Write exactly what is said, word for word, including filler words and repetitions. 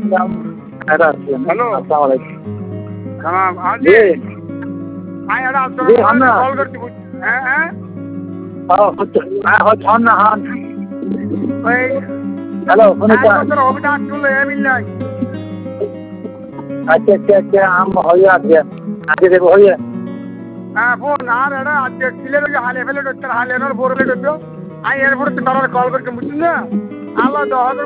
hello আসসালামু আলাইকুম সালাম আজি আই এটা আপনার কল করতে হ্যাঁ হ্যাঁ হন না হন ওই হ্যালো শুনে বছর হবে না চলে মিল্লাই আচ্ছা আচ্ছা আচ্ছা আম হয়ে আছে আগে দেখো হয়ে হ্যাঁ ফোন আর এটা আজকে কিলের ওই হালে ফেলে করতে হালে এনার বোর ফেলে করতে আমি এরপরে তো তারা কল করতে বুঝছেন না আল্লাহ দশ